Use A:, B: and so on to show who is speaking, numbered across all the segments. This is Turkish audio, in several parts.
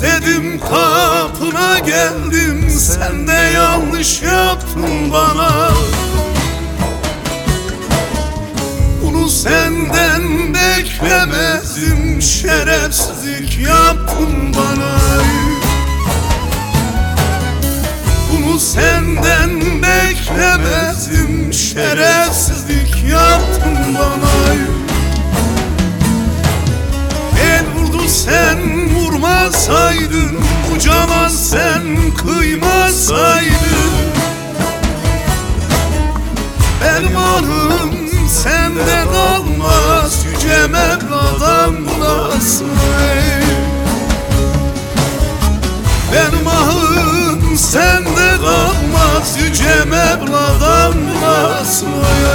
A: Dedim kapına geldim, sen de yanlış yaptın bana. Bunu senden beklemezdim, şerefsizlik yaptın bana. Bunu senden beklemezdim, şerefsizlik yaptın bana. El vurdu sen vurmasaydın, bu cana sen kıymasaydın. Benim anım sende kalmaz, yüce Mevla'dan bulasın. Benim ahım sende kalmaz, yüce Mevla'dan bulasın.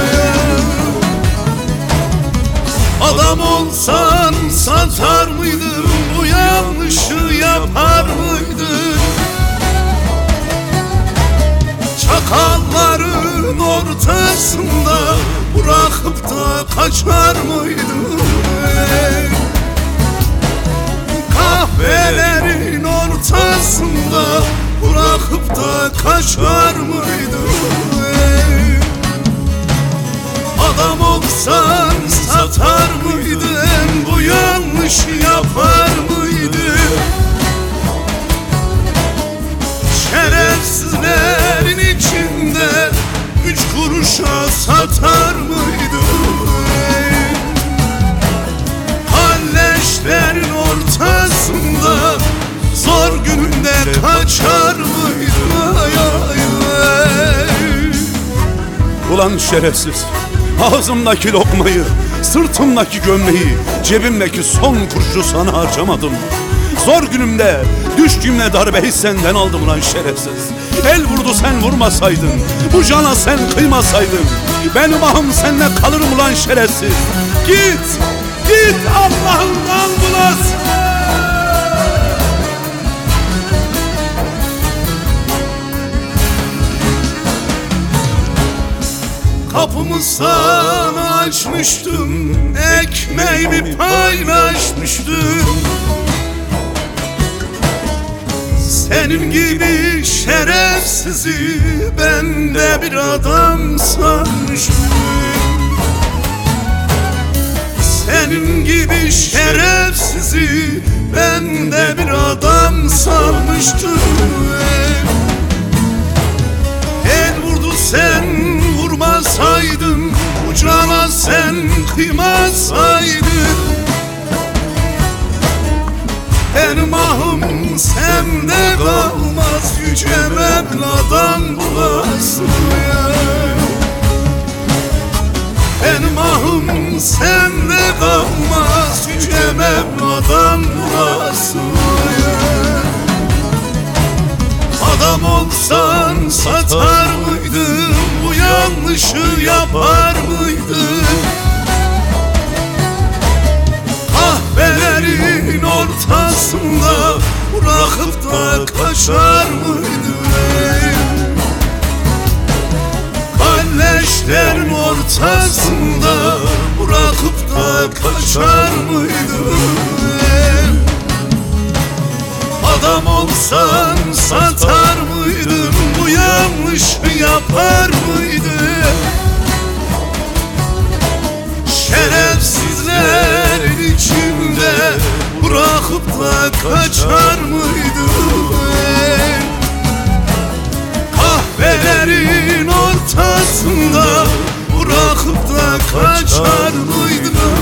A: Adam olsan satar mıydın, bu yanlışı yapar mıydın? Çakalların ortasında bırakıp da kaçar mıydın? Kahvelerin ortasında bırakıp da kaçar mıydın? Adam olsan satar mıydın, bu yanlışı yapar mıydın? Şerefsizlerin içinde 3 kuruşa satar mıydın? Kalleşlerin ortasında zor gününde kaçar mıydın?
B: Ulan şerefsiz, ağzımdaki lokmayı, sırtımdaki gömleği, cebimdeki son kuruşu sana harcamadım. Zor günümde düştüğümde darbeyi senden aldım ulan şerefsiz. El vurdu sen vurmasaydın, bu cana sen kıymasaydın, benim ahım sende kalırım ulan şerefsiz. Git, git Allah'ından bulasın.
A: Kapımı sana açmıştım, ekmeğimi paylaşmıştım. Senin gibi şerefsizi ben de bir adam sanmıştım. Senin gibi şerefsizi ben de bir adam sanmıştım. El vurdu sen vurmasaydın, bu cana sen kıymasaydın. Benim ahım sende kalmaz, yüce Mevla'dan bulasın. Benim ahım sende kalmaz, yüce Mevla'dan bulasın. Adam olsan satar mıydın, bu yanlışı yapar mıydın? Kahvelerin ortasında bırakıp da kaçar mıydın? Kalleşlerin ortasında bırakıp da kaçar mıydın? Adam olsan satar mıydın, bu yanlışı yapar mıydın? Şerefsizlerin içinde bırakıp da kaçar mıydın? Kahvelerin ortasında bırakıp da kaçar mıydın?